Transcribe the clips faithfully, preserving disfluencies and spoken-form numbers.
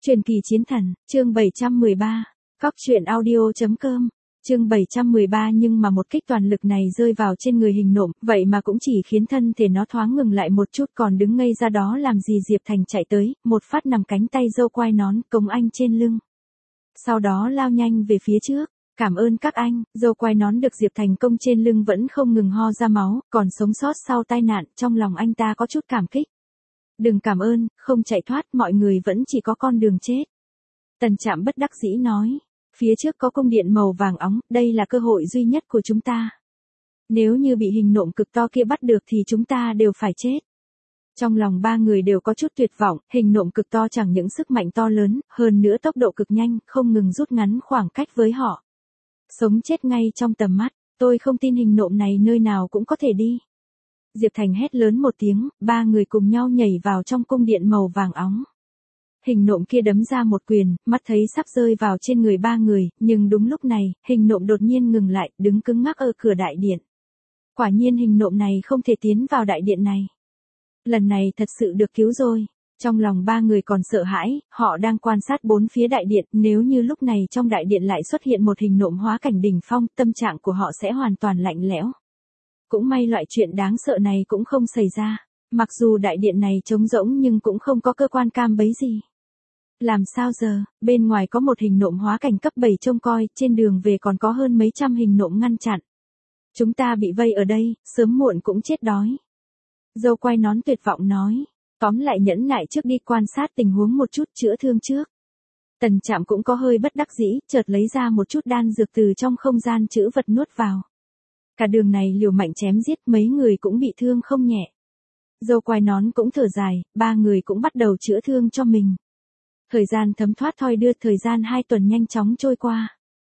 Truyền kỳ chiến thần, chương bảy trăm mười ba, cóc truyện audio.com, chương bảy trăm mười ba nhưng mà một kích toàn lực này rơi vào trên người hình nộm, vậy mà cũng chỉ khiến thân thể nó thoáng ngừng lại một chút còn đứng ngây ra đó làm gì. Diệp Thành chạy tới, một phát nằm cánh tay dâu quai nón, cống anh trên lưng. Sau đó lao nhanh về phía trước. Cảm ơn các anh, dâu quai nón được Diệp Thành công trên lưng vẫn không ngừng ho ra máu, còn sống sót sau tai nạn, trong lòng anh ta có chút cảm kích. Đừng cảm ơn, không chạy thoát, mọi người vẫn chỉ có con đường chết. Tần Trạm bất đắc dĩ nói, phía trước có cung điện màu vàng óng, đây là cơ hội duy nhất của chúng ta. Nếu như bị hình nộm cực to kia bắt được thì chúng ta đều phải chết. Trong lòng ba người đều có chút tuyệt vọng, hình nộm cực to chẳng những sức mạnh to lớn, hơn nữa tốc độ cực nhanh, không ngừng rút ngắn khoảng cách với họ. Sống chết ngay trong tầm mắt, tôi không tin hình nộm này nơi nào cũng có thể đi. Diệp Thành hét lớn một tiếng, ba người cùng nhau nhảy vào trong cung điện màu vàng óng. Hình nộm kia đấm ra một quyền, mắt thấy sắp rơi vào trên người ba người, nhưng đúng lúc này, hình nộm đột nhiên ngừng lại, đứng cứng ngắc ở cửa đại điện. Quả nhiên hình nộm này không thể tiến vào đại điện này. Lần này thật sự được cứu rồi. Trong lòng ba người còn sợ hãi, họ đang quan sát bốn phía đại điện, nếu như lúc này trong đại điện lại xuất hiện một hình nộm hóa cảnh đỉnh phong, tâm trạng của họ sẽ hoàn toàn lạnh lẽo. Cũng may loại chuyện đáng sợ này cũng không xảy ra, mặc dù đại điện này trống rỗng nhưng cũng không có cơ quan cam bấy gì. Làm sao giờ, bên ngoài có một hình nộm hóa cảnh cấp bảy trông coi, trên đường về còn có hơn mấy trăm hình nộm ngăn chặn. Chúng ta bị vây ở đây, sớm muộn cũng chết đói. Dâu quai nón tuyệt vọng nói. Tóm lại nhẫn nại trước đi, quan sát tình huống một chút, chữa thương trước. Tần Trạm cũng có hơi bất đắc dĩ, chợt lấy ra một chút đan dược từ trong không gian trữ vật nuốt vào. Cả đường này liều mạnh chém giết, mấy người cũng bị thương không nhẹ. Dâu quai nón cũng thở dài, ba người cũng bắt đầu chữa thương cho mình. Thời gian thấm thoát thoi đưa, thời gian hai tuần nhanh chóng trôi qua.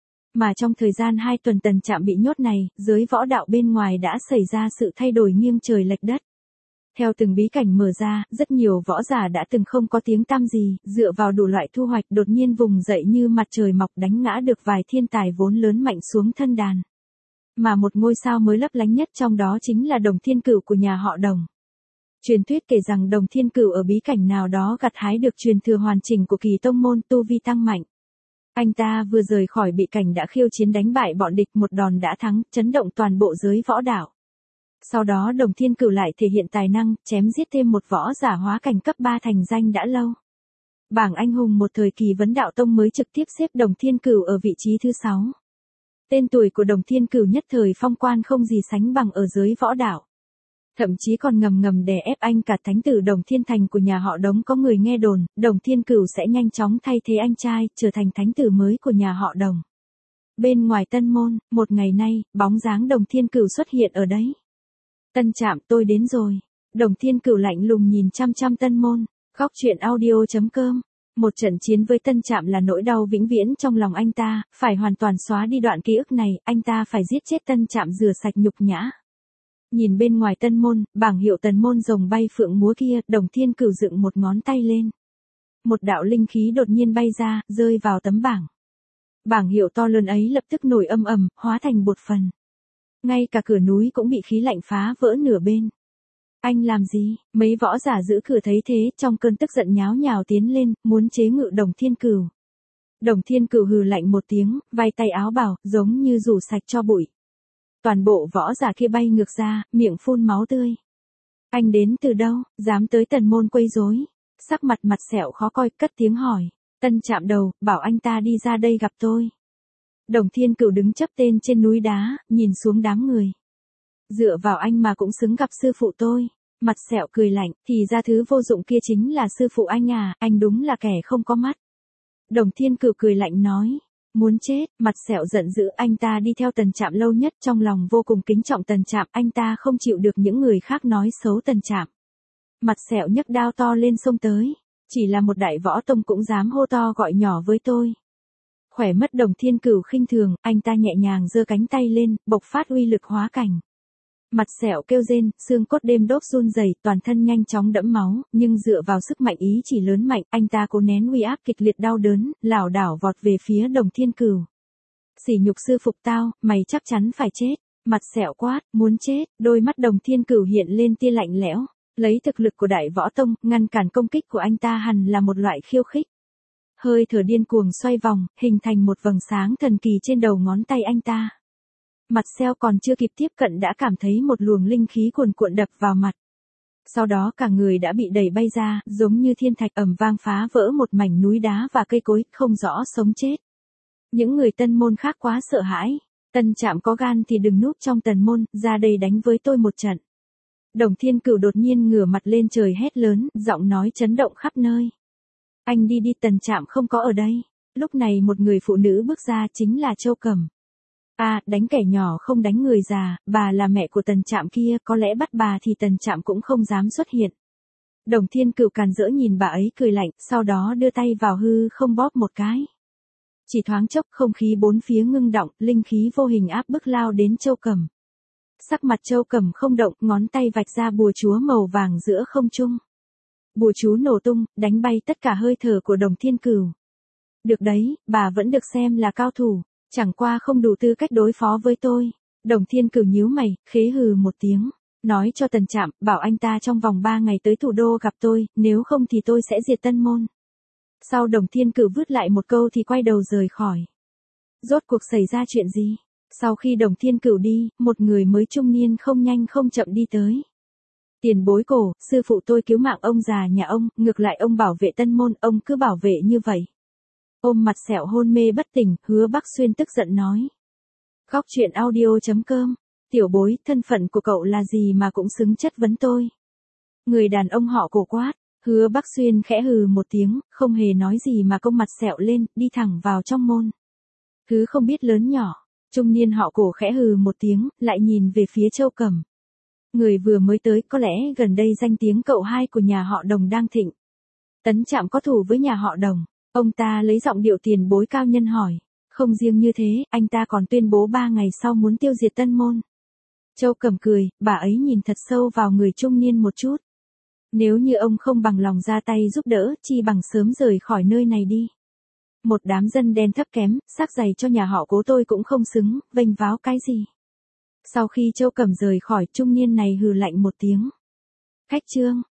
Mà trong thời gian hai tuần Tần Trạm bị nhốt này, giới võ đạo bên ngoài đã xảy ra sự thay đổi nghiêng trời lệch đất. Theo từng bí cảnh mở ra, rất nhiều võ giả đã từng không có tiếng tăm gì, dựa vào đủ loại thu hoạch đột nhiên vùng dậy như mặt trời mọc, đánh ngã được vài thiên tài vốn lớn mạnh xuống thân đàn. Mà một ngôi sao mới lấp lánh nhất trong đó chính là Đồng Thiên Cửu của nhà họ Đồng. Truyền thuyết kể rằng Đồng Thiên Cửu ở bí cảnh nào đó gặt hái được truyền thừa hoàn chỉnh của kỳ tông môn, tu vi tăng mạnh. Anh ta vừa rời khỏi bị cảnh đã khiêu chiến đánh bại bọn địch, một đòn đã thắng, chấn động toàn bộ giới võ đạo. Sau đó Đồng Thiên Cửu lại thể hiện tài năng, chém giết thêm một võ giả hóa cảnh cấp ba thành danh đã lâu. Bảng anh hùng một thời kỳ vấn đạo tông mới trực tiếp xếp Đồng Thiên Cửu ở vị trí thứ sáu. Tên tuổi của Đồng Thiên Cửu nhất thời phong quan không gì sánh bằng ở giới võ đạo. Thậm chí còn ngầm ngầm đè ép anh cả thánh tử Đồng Thiên Thành của nhà họ Đống. Có người nghe đồn, Đồng Thiên Cửu sẽ nhanh chóng thay thế anh trai, trở thành thánh tử mới của nhà họ Đồng. Bên ngoài Tân Môn, một ngày nay, bóng dáng Đồng Thiên Cửu xuất hiện ở đấy. Tân Trạm, tôi đến rồi. Đồng Thiên Cửu lạnh lùng nhìn chăm chăm Tân Môn. Cóc truyện audio.com. Một trận chiến với Tân Trạm là nỗi đau vĩnh viễn trong lòng anh ta, phải hoàn toàn xóa đi đoạn ký ức này, anh ta phải giết chết Tân Trạm rửa sạch nhục nhã. Nhìn bên ngoài Tân Môn, bảng hiệu Tần Môn rồng bay phượng múa kia, Đồng Thiên Cửu dựng một ngón tay lên. Một đạo linh khí đột nhiên bay ra, rơi vào tấm bảng. Bảng hiệu to lớn ấy lập tức nổi âm ầm, hóa thành bột phấn. Ngay cả cửa núi cũng bị khí lạnh phá vỡ nửa bên. Anh làm gì? Mấy võ giả giữ cửa thấy thế, trong cơn tức giận nháo nhào tiến lên, muốn chế ngự Đồng Thiên Cửu. Đồng Thiên Cửu hừ lạnh một tiếng, vay tay áo bào, giống như rủ sạch cho bụi. Toàn bộ võ giả kia bay ngược ra, miệng phun máu tươi. Anh đến từ đâu, dám tới Tần Môn quấy rối? Sắc mặt mặt sẹo khó coi, cất tiếng hỏi. Tân Trạm đầu, bảo anh ta đi ra đây gặp tôi. Đồng Thiên Cửu đứng chấp tên trên núi đá, nhìn xuống đám người. Dựa vào anh mà cũng xứng gặp sư phụ tôi. Mặt sẹo cười lạnh, thì ra thứ vô dụng kia chính là sư phụ anh à, anh đúng là kẻ không có mắt. Đồng Thiên Cửu cười lạnh nói, muốn chết. Mặt sẹo giận dữ, anh ta đi theo Tần Trạm lâu nhất, trong lòng vô cùng kính trọng Tần Trạm, anh ta không chịu được những người khác nói xấu Tần Trạm. Mặt sẹo nhấc đao to lên xông tới, chỉ là một đại võ tông cũng dám hô to gọi nhỏ với tôi. Khỏe mất Đồng Thiên Cửu khinh thường, anh ta nhẹ nhàng giơ cánh tay lên, bộc phát uy lực hóa cảnh. Mặt sẹo kêu rên, xương cốt đêm đốp run rẩy, toàn thân nhanh chóng đẫm máu, nhưng dựa vào sức mạnh ý chỉ lớn mạnh, anh ta cố nén uy áp kịch liệt đau đớn, lảo đảo vọt về phía Đồng Thiên Cửu. Sỉ nhục sư phục tao, mày chắc chắn phải chết. Mặt sẹo quát, muốn chết. Đôi mắt Đồng Thiên Cửu hiện lên tia lạnh lẽo. Lấy thực lực của đại võ tông, ngăn cản công kích của anh ta hẳn là một loại khiêu khích. hơi thở điên cuồng xoay vòng, hình thành một vầng sáng thần kỳ trên đầu ngón tay anh ta. Mặt sẹo còn chưa kịp tiếp cận đã cảm thấy một luồng linh khí cuồn cuộn đập vào mặt. Sau đó cả người đã bị đẩy bay ra, giống như thiên thạch ầm vang phá vỡ một mảnh núi đá và cây cối, không rõ sống chết. Những người Tân Môn khác quá sợ hãi. Tân Trạm có gan thì đừng núp trong Tần Môn, ra đây đánh với tôi một trận. Đồng Thiên Cửu đột nhiên ngửa mặt lên trời hét lớn, giọng nói chấn động khắp nơi. Anh đi đi, Tần Trạm không có ở đây. Lúc này một người phụ nữ bước ra, chính là Châu Cẩm. À, đánh kẻ nhỏ không đánh người già, bà là mẹ của Tần Trạm kia, có lẽ bắt bà thì Tần Trạm cũng không dám xuất hiện. Đồng Thiên Cửu càn rỡ nhìn bà ấy cười lạnh, sau đó đưa tay vào hư không bóp một cái. Chỉ thoáng chốc không khí bốn phía ngưng động, linh khí vô hình áp bức lao đến Châu Cẩm. Sắc mặt Châu Cẩm không động, ngón tay vạch ra bùa chúa màu vàng giữa không trung. Bùa chú nổ tung, đánh bay tất cả hơi thở của Đồng Thiên Cửu. Được đấy, bà vẫn được xem là cao thủ, chẳng qua không đủ tư cách đối phó với tôi. Đồng Thiên Cửu nhíu mày, khế hừ một tiếng, nói cho Tần Trạm, bảo anh ta trong vòng ba ngày tới thủ đô gặp tôi, nếu không thì tôi sẽ diệt Tân Môn. Sau Đồng Thiên Cửu vứt lại một câu thì quay đầu rời khỏi. Rốt cuộc xảy ra chuyện gì? Sau khi Đồng Thiên Cửu đi, một người mới trung niên không nhanh không chậm đi tới. Tiền bối cổ, sư phụ tôi cứu mạng ông già nhà ông, ngược lại ông bảo vệ Tân Môn, ông cứ bảo vệ như vậy. Ôm mặt sẹo hôn mê bất tỉnh, Hứa Bắc Xuyên tức giận nói. Góc truyện audio chấm com, tiểu bối, thân phận của cậu là gì mà cũng xứng chất vấn tôi. Người đàn ông họ Cổ quát. Hứa Bắc Xuyên khẽ hừ một tiếng, không hề nói gì mà cong mặt sẹo lên, đi thẳng vào trong môn. Thứ không biết lớn nhỏ, trung niên họ Cổ khẽ hừ một tiếng, lại nhìn về phía Châu Cẩm. Người vừa mới tới, có lẽ gần đây danh tiếng cậu hai của nhà họ Đồng đang thịnh. Tấn Trạm có thù với nhà họ Đồng, ông ta lấy giọng điệu tiền bối cao nhân hỏi. Không riêng như thế, anh ta còn tuyên bố ba ngày sau muốn tiêu diệt Tân Môn. Châu Cẩm cười, bà ấy nhìn thật sâu vào người trung niên một chút. Nếu như ông không bằng lòng ra tay giúp đỡ, chi bằng sớm rời khỏi nơi này đi. Một đám dân đen thấp kém, xác giày cho nhà họ Cố tôi cũng không xứng, vênh váo cái gì. Sau khi Châu Cẩm rời khỏi, trung niên này hừ lạnh một tiếng. Khách trương,